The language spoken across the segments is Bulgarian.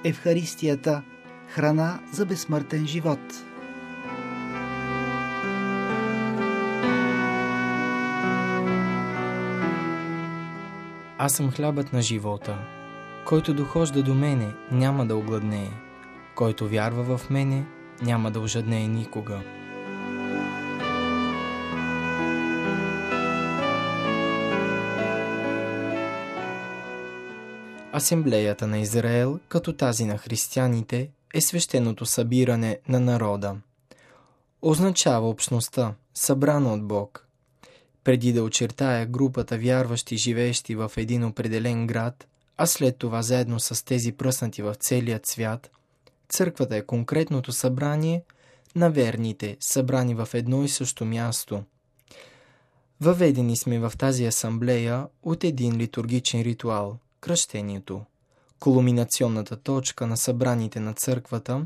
Евхаристията – храна за безсмъртен живот. Аз съм хлябът на живота. Който дохожда до мене, няма да огладнее. Който вярва в мене, няма да ожаднее никога. Асемблеята на Израел, като тази на християните, е свещеното събиране на народа. Означава общността, събрана от Бог. Преди да очертая групата вярващи, живеещи в един определен град, а след това заедно с тези пръснати в целия свят, църквата е конкретното събрание на верните, събрани в едно и също място. Въведени сме в тази асамблея от един литургичен ритуал – кръщението. Кулминационната точка на събраните на църквата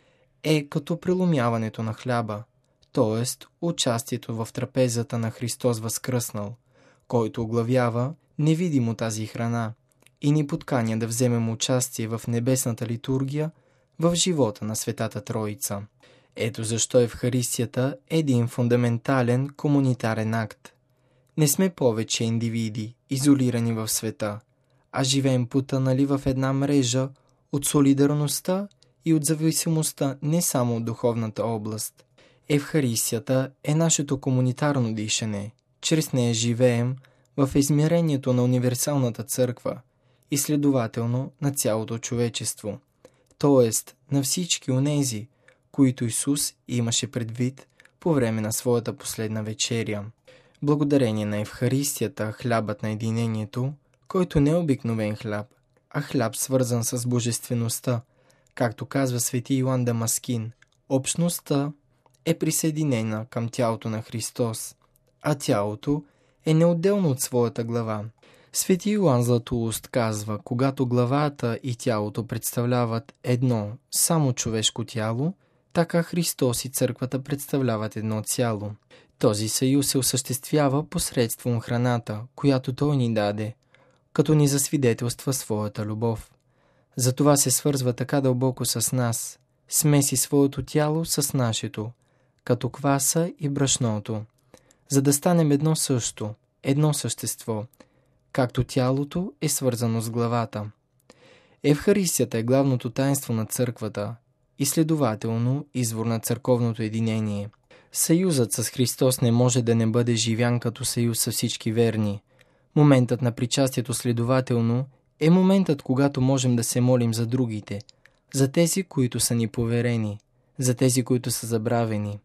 е като преломяването на хляба, т.е. участието в трапезата на Христос възкръснал, който оглавява невидимо тази храна и ни подканя да вземем участие в небесната литургия, в живота на Светата Троица. Ето защо Евхаристията е един фундаментален комунитарен акт. Не сме повече индивиди, изолирани в света, а живеем потънали в една мрежа от солидарността и от зависимостта не само от духовната област. Евхаристията е нашето комунитарно дишане. Чрез нея живеем в измерението на универсалната църква и следователно на цялото човечество, т.е. на всички онези, които Исус имаше предвид по време на своята последна вечеря. Благодарение на Евхаристията, хлябът на единението, който не е обикновен хляб, а хляб свързан с божествеността, както казва свети Йоан Дамаскин, общността е присъединена към тялото на Христос, а тялото е неотделно от своята глава. Свети Йоан Златоуст казва, когато главата и тялото представляват едно само човешко тяло, така Христос и църквата представляват едно цяло. Този съюз се осъществява посредством храната, която Той ни даде, като ни засвидетелства своята любов. Затова се свързва така дълбоко с нас, смеси своето тяло с нашето, като кваса и брашното, за да станем едно също, едно същество, както тялото е свързано с главата. Евхаристията е главното таинство на църквата и следователно извор на църковното единение. Съюзът с Христос не може да не бъде живян като съюз с всички верни. Моментът на причастието следователно е моментът, когато можем да се молим за другите, за тези, които са ни поверени, за тези, които са забравени.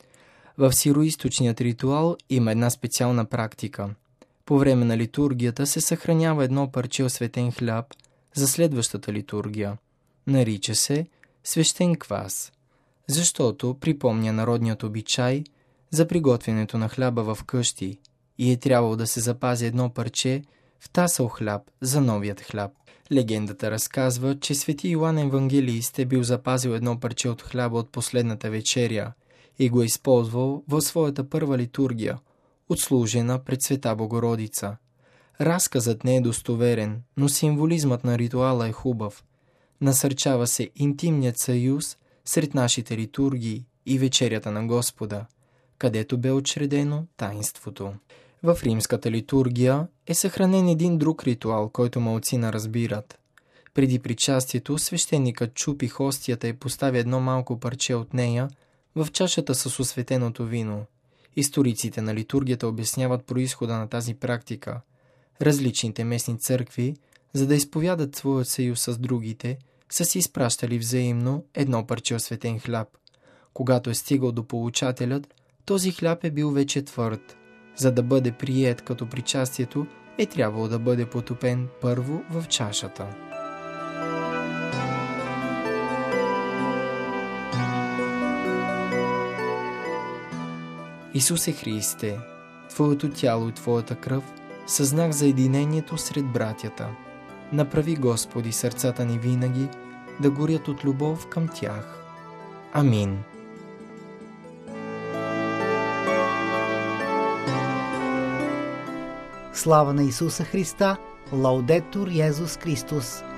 В сироизточният ритуал има една специална практика. По време на литургията се съхранява едно парче осветен хляб за следващата литургия. Нарича се свещен квас, защото припомня народният обичай за приготвянето на хляба в къщи и е трябвало да се запази едно парче в тасъл хляб за новият хляб. Легендата разказва, че свети Йоан Евангелист е бил запазил едно парче от хляба от последната вечеря и го е използвал в своята първа литургия, отслужена пред Света Богородица. Разказът не е достоверен, но символизмът на ритуала е хубав. Насърчава се интимният съюз сред нашите литургии и вечерята на Господа, където бе учредено таинството. В римската литургия е съхранен един друг ритуал, който малцина разбират. Преди причастието свещеникът чупи хостията и поставя едно малко парче от нея в чашата с осветеното вино. Историците на литургията обясняват произхода на тази практика. Различните местни църкви, за да изповядат своят съюз с другите, са си изпращали взаимно едно парче осветен хляб. Когато е стигал до получателят, този хляб е бил вече твърд. За да бъде приет като причастието, е трябвало да бъде потопен първо в чашата. Исусе Христе, Твоето тяло и Твоята кръв са знак за единението сред братята. Направи, Господи, сърцата ни винаги да горят от любов към тях. Амин. Слава на Исуса Христа! Лаудетур Йезус Христос!